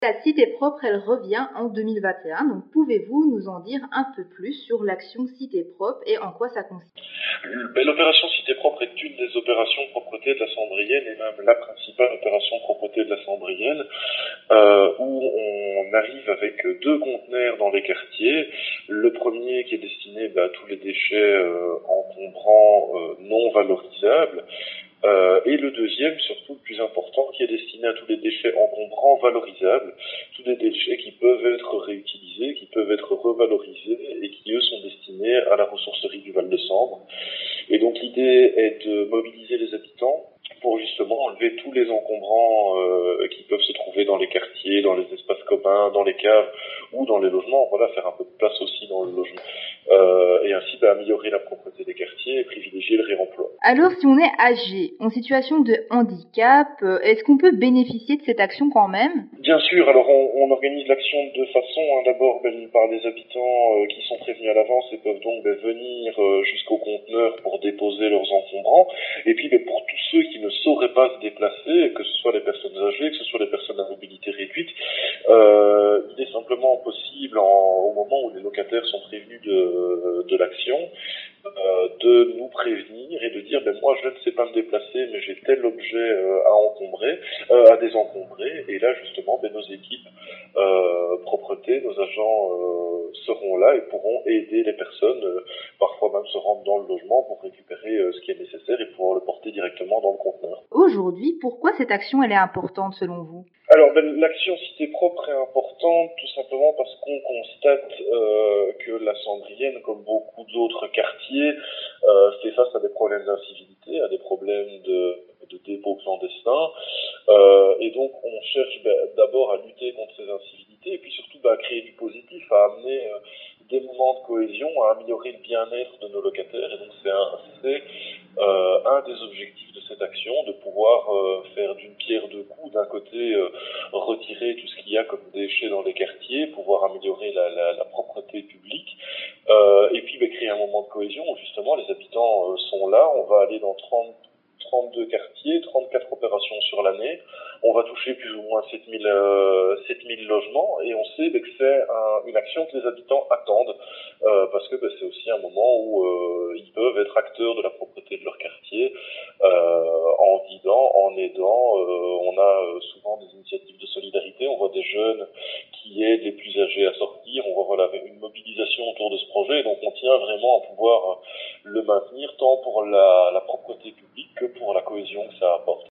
La cité propre, elle revient en 2021, donc pouvez-vous nous en dire un peu plus sur l'action cité propre et en quoi ça consiste? L'opération Cité Propre est une des opérations de propreté de la Cendrienne et même la principale opération de propreté de la Cendrienne, où on arrive avec deux conteneurs dans les quartiers. Le premier qui est destiné à tous les déchets encombrants, non valorisables, et le deuxième, surtout le plus important, qui est destiné à tous les déchets encombrants valorisables, tous les déchets qui peuvent être réutilisés, qui peuvent être revalorisés et qui, eux, sont destinés à la ressourcerie du Val-de-Sambre. Et donc l'idée est de mobiliser les habitants pour justement enlever tous les encombrants qui peuvent se trouver dans les quartiers, dans les espaces communs, dans les caves ou dans les logements. Voilà, faire un peu de place aussi dans le logement. Et ainsi améliorer la propreté des quartiers et privilégier le réemploi. Alors, si on est âgé, en situation de handicap, est-ce qu'on peut bénéficier de cette action quand même? Bien sûr, alors on organise l'action de deux façons. D'abord par les habitants qui sont prévenus à l'avance et peuvent donc venir jusqu'au conteneur pour déposer leurs encombrants. Et puis pour tous ceux qui ne sauraient pas se déplacer, que ce soit les personnes âgées, que ce soit les personnes à mobilité réduite, il est simplement possible, au moment où les locataires sont prévenus de l'action, de nous prévenir et de dire moi je ne sais pas me déplacer mais j'ai tel objet à désencombrer, et là justement nos équipes propreté, nos agents seront là et pourront aider les personnes, parfois même se rendre dans le logement pour récupérer ce qui est nécessaire et pouvoir le porter directement dans le conteneur. Aujourd'hui, pourquoi cette action elle est importante selon vous? Alors l'action Cité Propre est importante tout simplement parce qu'on constate que la Cendrienne, comme beaucoup d'autres quartiers, fait face à des problèmes d'incivilité, à des problèmes de dépôts clandestins, et donc on cherche d'abord à lutter contre ces incivilités et puis surtout à créer du positif, à amener des moments de cohésion, à améliorer le bien-être de nos locataires. Et donc c'est un des objectifs de cette action, de pouvoir faire d'une pierre deux coups. D'un côté, retirer tout ce qu'il y a comme déchets dans les quartiers, pouvoir améliorer la propreté publique, et puis créer un moment de cohésion où justement les habitants sont là. On va aller dans 32 quartiers, 34 opérations sur l'année. On va toucher plus ou moins 7000 logements, et on sait que c'est une action que les habitants attendent, parce que c'est aussi un moment où ils peuvent être acteurs de la propreté de leur quartier, en vidant, en aidant. On a souvent des initiatives de solidarité. On voit des jeunes qui aident les plus âgés à sortir. On voit une mobilisation autour de ce projet. Donc on tient vraiment à pouvoir le maintenir tant pour la propreté publique que pour la cohésion que ça apporte.